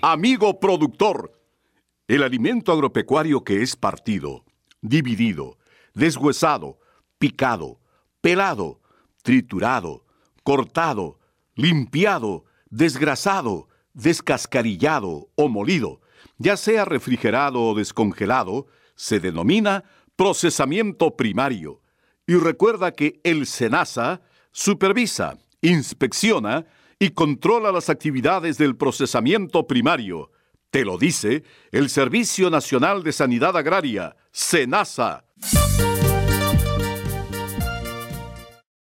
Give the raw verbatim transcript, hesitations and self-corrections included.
Amigo productor, el alimento agropecuario que es partido, dividido, deshuesado, picado, pelado, triturado, cortado, limpiado, desgrasado, descascarillado o molido, ya sea refrigerado o descongelado, se denomina procesamiento primario. Y recuerda que el SENASA supervisa, inspecciona y controla las actividades del procesamiento primario. Te lo dice el Servicio Nacional de Sanidad Agraria, SENASA.